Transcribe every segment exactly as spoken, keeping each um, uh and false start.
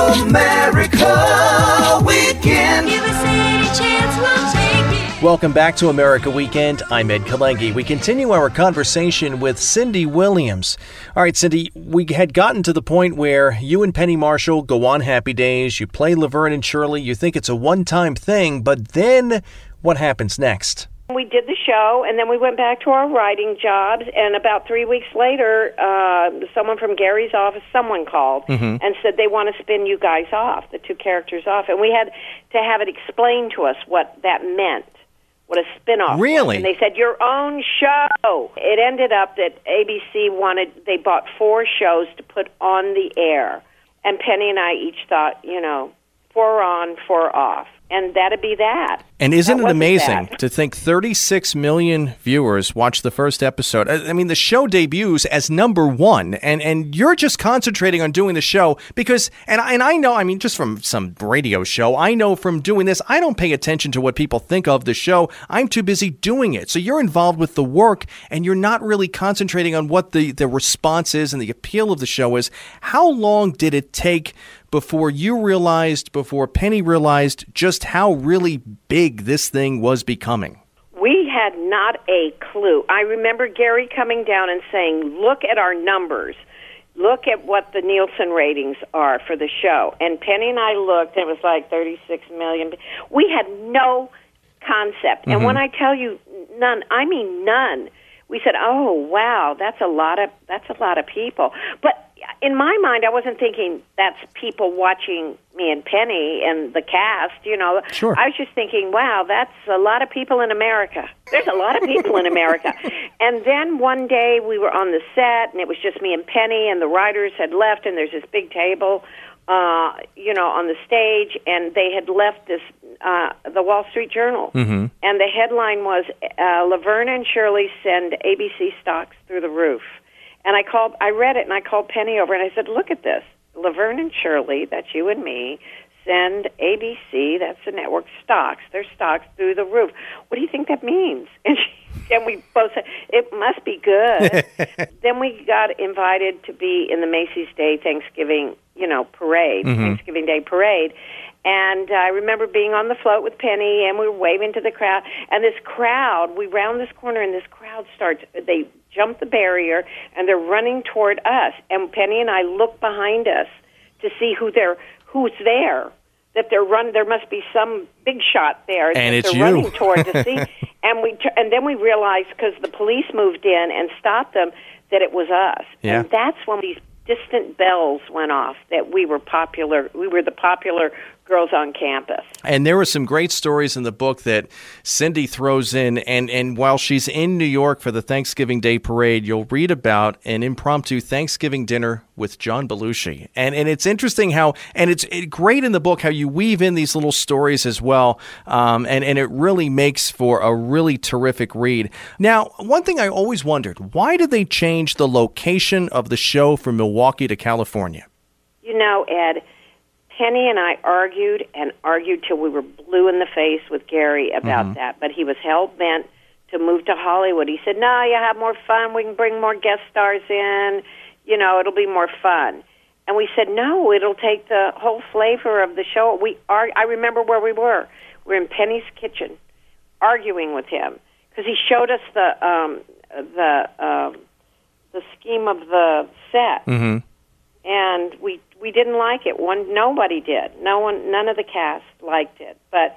America Weekend. Give us any chance, we'll take it. Welcome back to America Weekend. I'm Ed Kalengi. We continue our conversation with Cindy Williams. All right, Cindy, we had gotten to the point where you and Penny Marshall go on Happy Days. You play Laverne and Shirley. You think it's a one-time thing, but then what happens next? We did the show, and then we went back to our writing jobs, and about three weeks later, uh, someone from Gary's office, someone called Mm-hmm. and said they want to spin you guys off, the two characters off, and we had to have it explained to us what that meant, what a spin-off Really? was. And they said, your own show. It ended up that A B C wanted, they bought four shows to put on the air, and Penny and I each thought, you know, four on, four off. And that'd be that. And isn't That it wasn't amazing that. to think thirty-six million viewers watched the first episode? I I mean, the show debuts as number one, and, and you're just concentrating on doing the show because, and I, and I know, I mean, just from some radio show, I know from doing this, I don't pay attention to what people think of the show. I'm too busy doing it. So you're involved with the work, and you're not really concentrating on what the, the response is and the appeal of the show is. How long did it take before you realized, before Penny realized just how really big this thing was becoming? We had not a clue. I remember Gary coming down and saying, look at our numbers. Look at what the Nielsen ratings are for the show. And Penny and I looked, and it was like thirty-six million. We had no concept. Mm-hmm. And when I tell you none, I mean none. We said, oh, wow, that's a lot of that's a lot of people. But in my mind, I wasn't thinking that's people watching me and Penny and the cast, you know. Sure. I was just thinking, wow, that's a lot of people in America. There's a lot of people in America. And then one day we were on the set, and it was just me and Penny, and the writers had left, and there's this big table, uh, you know, on the stage, and they had left this, uh, the Wall Street Journal. Mm-hmm. And the headline was, uh, Laverne and Shirley send A B C stocks through the roof. And I called, I read it, and I called Penny over, and I said, look at this. Laverne and Shirley, that's you and me, send A B C, that's the network, stocks. Their stocks through the roof. What do you think that means? And, she, and we both said, it must be good. Then we got invited to be in the Macy's Day Thanksgiving, you know, parade, Mm-hmm. Thanksgiving Day parade. And I remember being on the float with Penny, and we were waving to the crowd. And this crowd, we round this corner, and this crowd starts, they jump the barrier, and they're running toward us. And Penny and I look behind us to see who they're, who's there, that they're run. There must be some big shot there And that it's they're you. running toward to see. And we t- and then we realized, because the police moved in and stopped them, that it was us. Yeah. And that's when these distant bells went off, that we were popular. We were the popular girls on campus. And there were some great stories in the book that Cindy throws in. And, and while she's in New York for the Thanksgiving Day Parade, you'll read about an impromptu Thanksgiving dinner with John Belushi. And and it's interesting how, and it's it, great in the book how you weave in these little stories as well. Um, and, and it really makes for a really terrific read. Now, one thing I always wondered, why did they change the location of the show from Milwaukee to California? You know, Ed, Penny and I argued and argued till we were blue in the face with Gary about Mm-hmm. that, but he was hell-bent to move to Hollywood. He said, no, you have more fun. We can bring more guest stars in. You know, it'll be more fun. And we said, no, it'll take the whole flavor of the show. We are. I remember where we were. We were in Penny's kitchen arguing with him because he showed us the um, the um, the scheme of the set. Mm-hmm. And we we didn't like it. One nobody did. No one, none of the cast liked it. But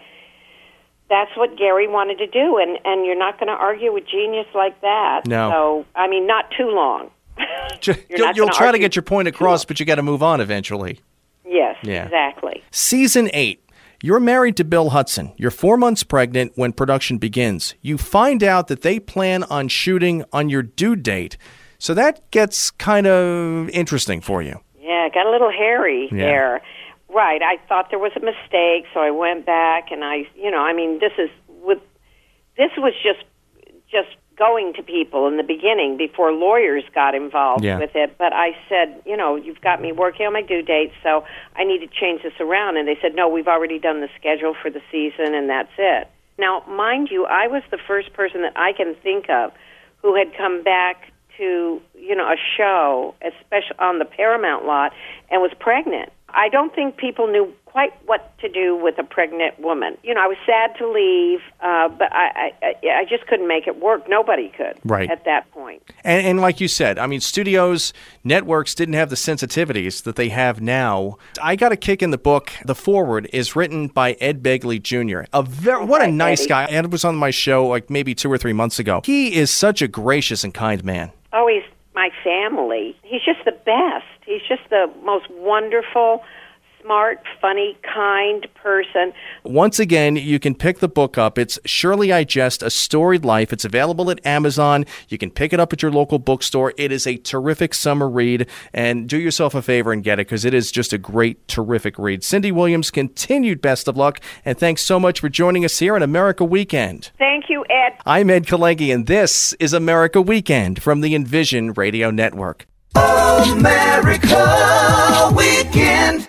that's what Gary wanted to do, and and you're not going to argue with genius like that. No. So I mean, not too long. You're You'll, not you'll gonna try to argue get your point too across, long. but you got to move on eventually. Yes, Yeah. exactly. Season eight. You're married to Bill Hudson. You're four months pregnant when production begins. You find out that they plan on shooting on your due date. So that gets kind of interesting for you. Yeah, it got a little hairy Yeah. there. Right. I thought there was a mistake, so I went back and I, you know, I mean, this is with this was just just going to people in the beginning before lawyers got involved Yeah. with it. But I said, you know, you've got me working on my due date, so I need to change this around. And they said, no, we've already done the schedule for the season, and that's it. Now, mind you, I was the first person that I can think of who had come back to, you know, a show, especially on the Paramount lot, and was pregnant. I don't think people knew quite what to do with a pregnant woman. You know, I was sad to leave, uh, but I, I, I just couldn't make it work. Nobody could right. at that point. And, and like you said, I mean, studios, networks didn't have the sensitivities that they have now. I got a kick in the book. The foreword is written by Ed Begley Junior A very, what a nice Eddie. guy. Ed was on my show like maybe two or three months ago. He is such a gracious and kind man. Oh, he's my family. He's just the best. He's just the most wonderful, smart, funny, kind person. Once again, you can pick the book up. It's Shirley I Jest, A Storied Life. It's available at Amazon. You can pick it up at your local bookstore. It is a terrific summer read, and do yourself a favor and get it because it is just a great, terrific read. Cindy Williams, continued best of luck, and thanks so much for joining us here on America Weekend. Thank you, Ed. I'm Ed Kalengi, and this is America Weekend from the Envision Radio Network. America Weekend.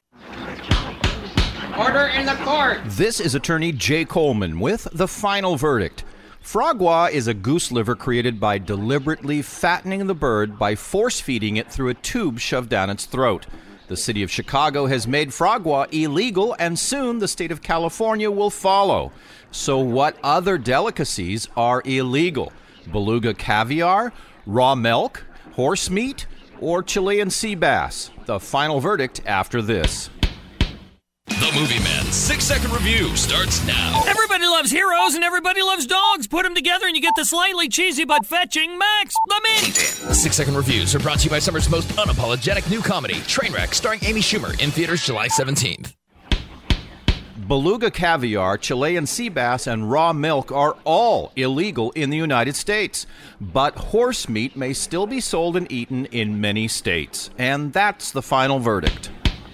Order in the court. This is attorney Jay Coleman with the final verdict. Foie gras is a goose liver created by deliberately fattening the bird by force-feeding it through a tube shoved down its throat. The city of Chicago has made foie gras illegal, and soon the state of California will follow. So what other delicacies are illegal? Beluga caviar, raw milk, horse meat, or Chilean sea bass? The final verdict after this. The Movie Man six-second review starts now. Everybody loves heroes and everybody loves dogs. Put them together and you get the slightly cheesy but fetching Max the Mink. Six-second reviews are brought to you by summer's most unapologetic new comedy, Trainwreck, starring Amy Schumer, in theaters July seventeenth. Beluga caviar, Chilean sea bass, and raw milk are all illegal in the United States. But horse meat may still be sold and eaten in many states. And that's the final verdict.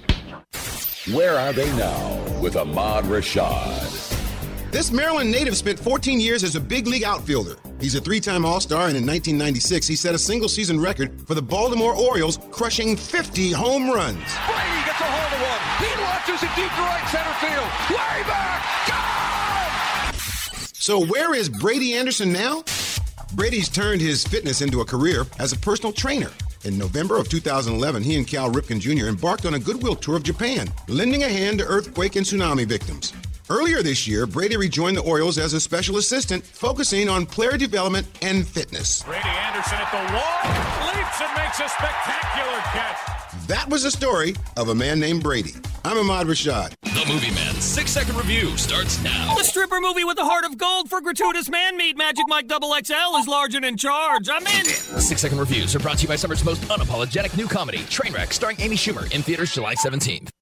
Where are they now with Ahmad Rashad? This Maryland native spent fourteen years as a big league outfielder. He's a three-time All-Star, and in nineteen ninety-six, he set a single-season record for the Baltimore Orioles, crushing fifty home runs. Brady gets a hold of one. He launches it deep to right center field. Way back. Gone! So where is Brady Anderson now? Brady's turned his fitness into a career as a personal trainer. In November of two thousand eleven, he and Cal Ripken Junior embarked on a goodwill tour of Japan, lending a hand to earthquake and tsunami victims. Earlier this year, Brady rejoined the Orioles as a special assistant, focusing on player development and fitness. Brady Anderson at the wall, leaps and makes a spectacular catch. That was the story of a man named Brady. I'm Ahmad Rashad. The Movie Man six-second review starts now. The stripper movie with the heart of gold for gratuitous man meat. Magic Mike Double X L is large and in charge. I'm in. Six-second reviews are brought to you by summer's most unapologetic new comedy, Trainwreck, starring Amy Schumer, in theaters July seventeenth.